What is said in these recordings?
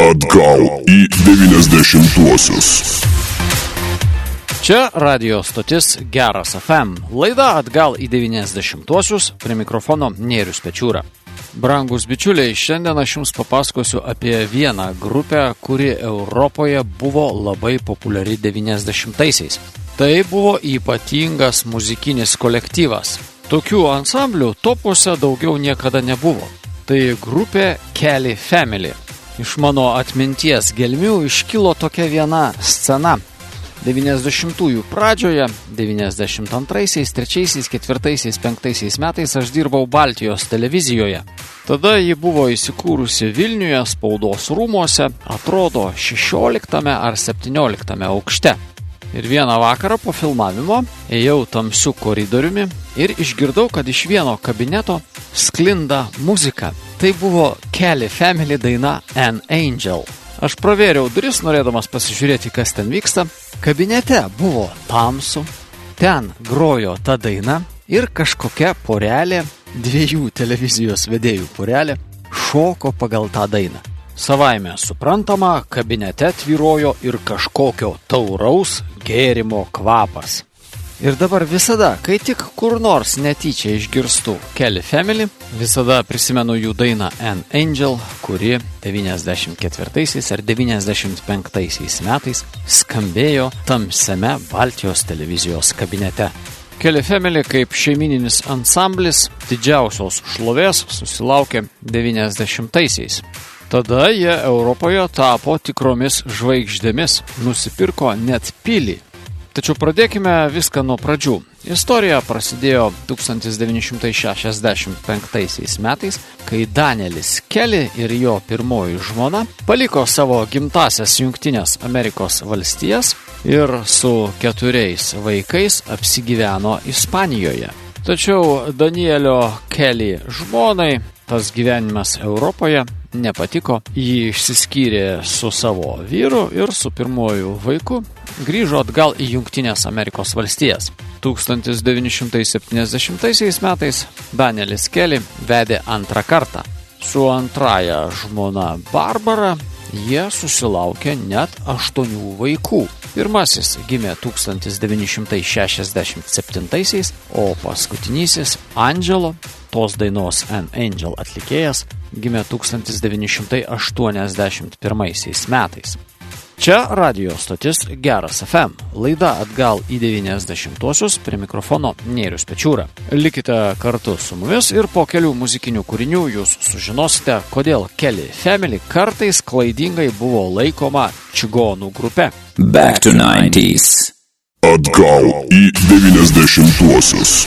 Atgal į 90-uosius. Čia radio stotis Geras FM. Laida Atgal į 90-uosius, prie mikrofono Nėrius Pečiūra. Brangus bičiuliai, šiandien aš jums papasakosiu apie vieną grupę, kuri Europoje buvo labai populiari 90-aisiais. Tai buvo ypatingas muzikinis kolektyvas. Tokių ansamblių topuose daugiau niekada nebuvo. Tai grupė Kelly Family. Iš mano atminties gelmių iškilo tokia viena scena. 90-ųjų pradžioje, 92-aisiais, 3-aisiais, 4-aisiais, 5-aisiais metais aš dirbau Baltijos televizijoje. Tada ji buvo įsikūrusi Vilniuje spaudos rūmuose, atrodo 16 ar 17 aukšte. Ir vieną vakarą po filmavimo ėjau tamsiu koridoriumi ir išgirdau, kad iš vieno kabineto sklinda muzika. Tai buvo Kelly Family daina An Angel. Aš pravėriau duris, norėdamas pasižiūrėti, kas ten vyksta. Kabinete buvo tamsu, ten grojo ta daina ir kažkokia porelė, 2 televizijos vedėjų porelė, šoko pagal tą dainą. Savaime suprantama, kabinete tvyrojo ir kažkokio tauraus gėrimo kvapas. Ir dabar visada, kai tik kur nors netyčia išgirstu Kelly Family, visada prisimenu jų dainą An Angel, kuri 94 ar 95 metais skambėjo tamsiame Baltijos televizijos kabinete. Kelly Family kaip šeimininis ansamblis didžiausios šlovės susilaukė 90-aisiais. Tada jie Europoje tapo tikromis žvaigždėmis, nusipirko net pilį. Tačiau pradėkime viską nuo pradžių. Istorija prasidėjo 1965 metais, kai Danielis Kelly ir jo pirmoji žmona paliko savo gimtąsias Jungtinės Amerikos valstijas ir su 4 vaikais apsigyveno Ispanijoje. Tačiau Danielio Kelly žmonai tas gyvenimas Europoje nepatiko, jį išsiskyrė su savo vyru ir su pirmoju vaiku grįžo atgal į Jungtinės Amerikos valstijas. 1970 metais Danielis Kelly vedė antrą kartą. Su antraja žmona Barbara jie susilaukė net 8 vaikų. Pirmasis gimė 1967, o paskutinysis Angelo, tos dainos An Angel atlikėjas, gimė 1981 metais. Čia radio stotis Geras FM. Laida Atgal į 90-uosius, prie mikrofono Nėrius Pečiūra. Likite kartu su mumis ir po kelių muzikinių kūrinių jūs sužinosite, kodėl Kelly Family kartais klaidingai buvo laikoma čigonų grupe. Back to 90s. Atgal į 90-uosius.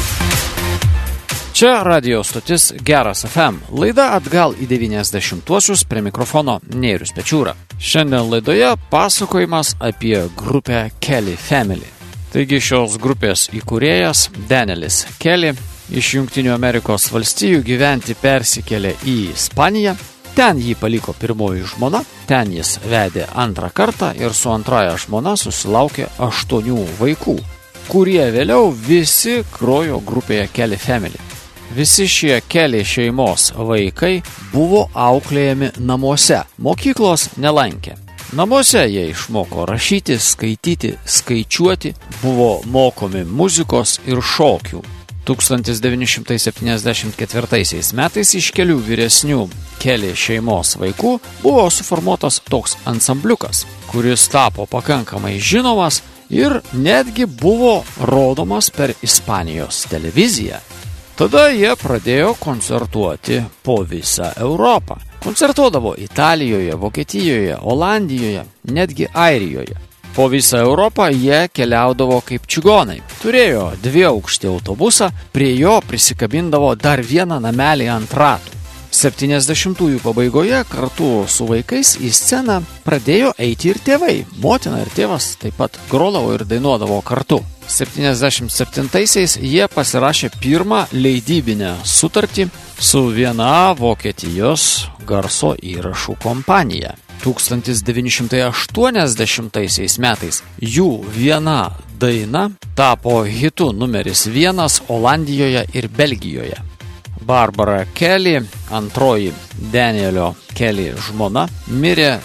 Čia radio stotis Geras FM. Laida Atgal į 90-uosius, prie mikrofono Nėrius Pečiūra. Šiandien laidoje pasakojimas apie grupę Kelly Family. Taigi šios grupės įkūrėjas Danielis Kelly iš Jungtinių Amerikos valstijų gyventi persikėlė į Ispaniją. Ten jį paliko pirmoji žmona, ten jis vedė antrą kartą ir su antraja žmona susilaukė 8 vaikų, kurie vėliau visi grojo grupėje Kelly Family. Visi šie Kelly šeimos vaikai buvo auklėjami namuose, mokyklos nelankė. Namuose jie išmoko rašyti, skaityti, skaičiuoti, buvo mokomi muzikos ir šokių. 1974 metais iš kelių vyresnių Kelly šeimos vaikų buvo suformuotas toks ansambliukas, kuris tapo pakankamai žinomas ir netgi buvo rodomas per Ispanijos televiziją. Tada jie pradėjo koncertuoti po visą Europą. Koncertuodavo Italijoje, Vokietijoje, Olandijoje, netgi Airijoje. Po visą Europą jie keliaudavo kaip čigonai. Turėjo 2-aukštį autobusą, prie jo prisikabindavo dar vieną namelį ant ratų. 70-ųjų pabaigoje kartu su vaikais į sceną pradėjo eiti ir tėvai. Motina ir tėvas taip pat grodavo ir dainuodavo kartu. 77-aisiais jie pasirašė pirmą leidybinę sutartį su viena Vokietijos garso įrašų kompanija. 1980 metais jų viena daina tapo hitu numeris 1 Olandijoje ir Belgijoje. Barbara Kelly, antroji Danielio Kelly žmona, mirė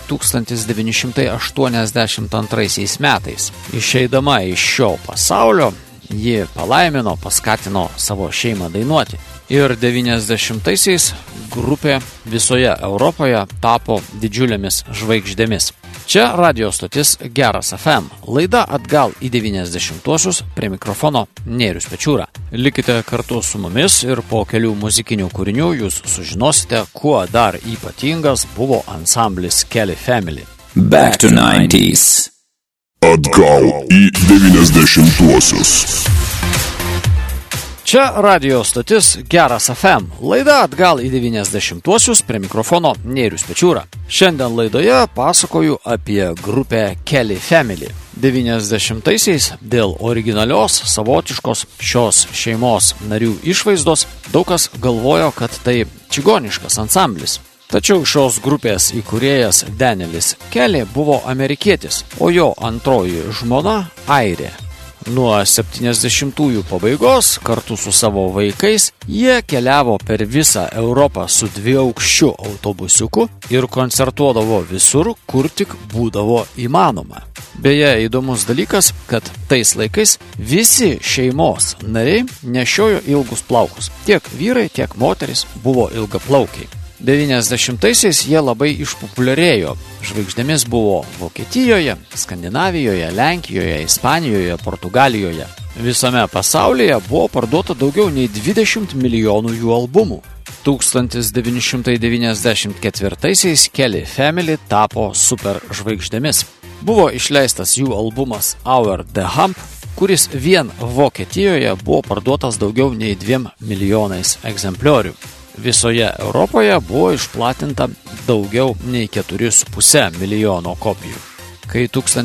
1982 metais. Išeidama iš šio pasaulio, ji palaimino, paskatino savo šeimą dainuoti. Ir 90-aisiais grupė visoje Europoje tapo didžiulėmis žvaigždėmis. Čia radio stotis Geras FM. Laida atgal į 90-uosius, prie mikrofono Nėrius Pečiūra. Likite kartu su mumis ir po kelių muzikinių kūrinių jūs sužinosite, kuo dar ypatingas buvo ansamblis Kelly Family. Back to 90s. Atgal į 90-uosius. Čia radio stotis Geras FM. Laida atgal į 90-uosius, prie mikrofono Nėrius Pečiūra. Šiandien laidoje pasakoju apie grupę Kelly Family. 90-aisiais dėl originalios, savotiškos šios šeimos narių išvaizdos daug kas galvojo, kad tai čigoniškas ansamblis. Tačiau šios grupės įkūrėjas Danielis Kelly buvo amerikietis, o jo antroji žmona airė. Nuo 70-ųjų pabaigos kartu su savo vaikais jie keliavo per visą Europą su dviaukščiu autobusiuku ir koncertuodavo visur, kur tik būdavo įmanoma. Beje, įdomus dalykas, kad tais laikais visi šeimos nariai nešiojo ilgus plaukus. Tiek vyrai, tiek moteris buvo ilgaplaukiai. 90-aisiais jie labai išpopuliarėjo. Žvaigždėmis buvo Vokietijoje, Skandinavijoje, Lenkijoje, Ispanijoje, Portugalijoje. Visame pasaulyje buvo parduota daugiau nei 20 milijonų jų albumų. 1994-aisiais Kelly Family tapo super žvaigždėmis. Buvo išleistas jų albumas Our the Hump, kuris vien Vokietijoje buvo parduotas daugiau nei 2 milijonais egzempliorių. Visoje Europoje buvo išplatinta daugiau nei 4,5 milijono kopijų. Kai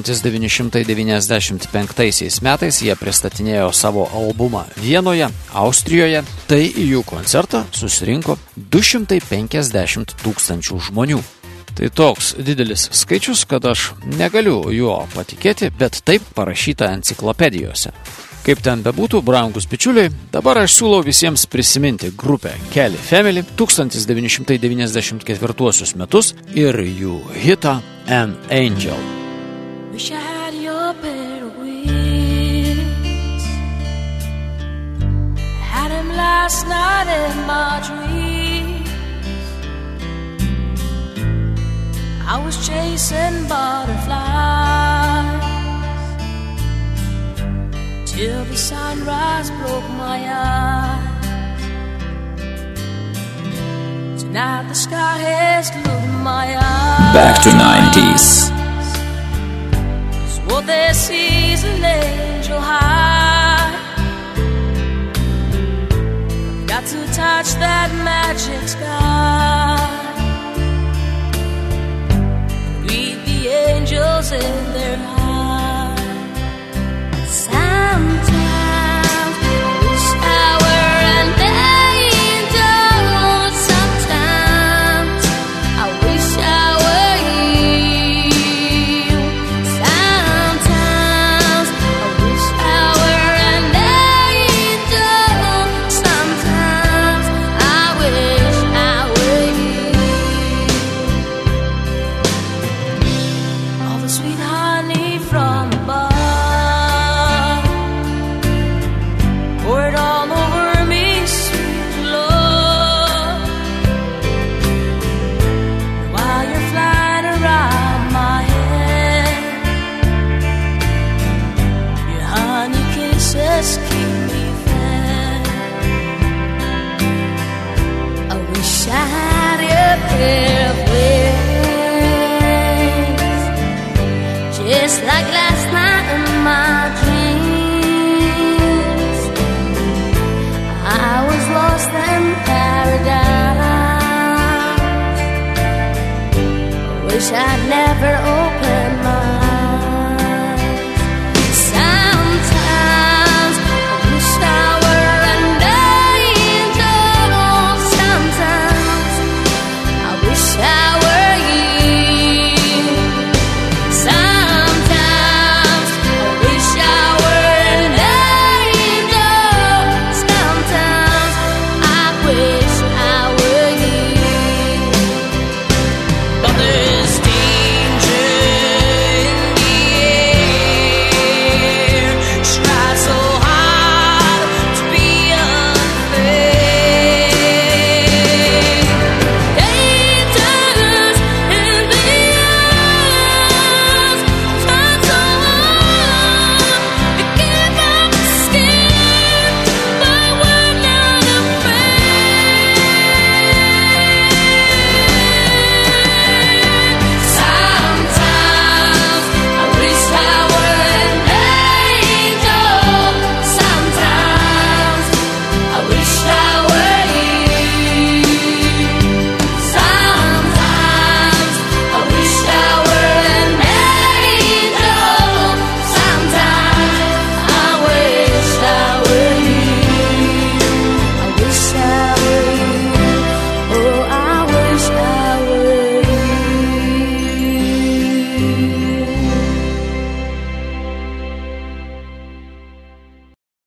1995 metais jie pristatinėjo savo albumą Vienoje, Austrijoje, tai į jų koncertą susirinko 250 000 žmonių. Tai toks didelis skaičius, kad aš negaliu juo patikėti, bet taip parašyta enciklopedijose. Kaip ten bebūtų, brangus bičiuliai, dabar aš siūlau visiems prisiminti grupę Kelly Family 1994 metus ir jų hitą An Angel. Wish I had your pair of wings. I had him last night in my dreams. I was chasing butterflies till the sunrise broke my eyes. Tonight the sky has glued my eyes. Back to 90s. What they see is an angel high. Got to touch that magic sky. Read the angels in their eyes. Sometimes I wish I were an angel. Sometimes I wish I were you. Sometimes I wish I were an angel. Sometimes I wish I were you. All the sweet honey from above, pour it all over me, sweet love. While you're flying around my head, your honey kisses keep me fed. I wish I had a pair of wings, just like last night in my dreams. I was lost in paradise. I wish I'd never opened my eyes.